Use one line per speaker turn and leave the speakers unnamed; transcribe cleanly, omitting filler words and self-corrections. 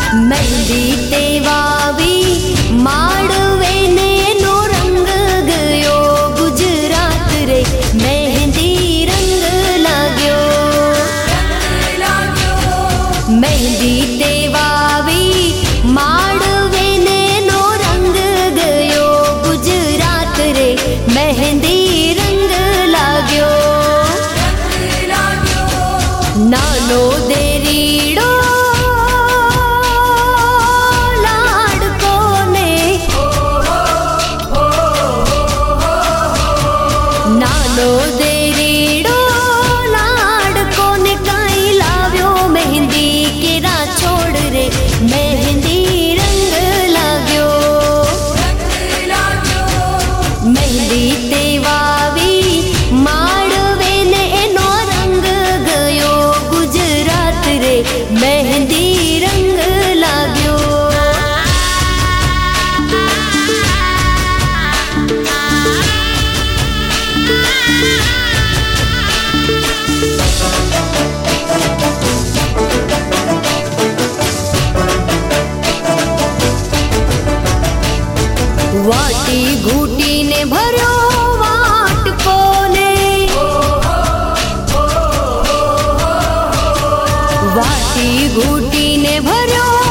मेहंदी ते वावी माड़वे ने नो रंग गयो गुजरात रे मेहंदी रंग लाग्यो मेहंदी ते वावी माड़वे ने नो रंग गयो गुजरात रे मेहंदी रंग लाग्यो नानो देरीड़ो नानो देरीड़ो लाड़को ने काई लाव्यो मेहंदी केरा छोड़ रे मेहंदी रंग लाग्यो मेहंदी ते वावी माड़वे ने एनो रंग गयो गुजरात रे मेहंदी रंग लाग्यो वाटी घूटी ने भरो वाटको ने वाटी घूटी ने भरो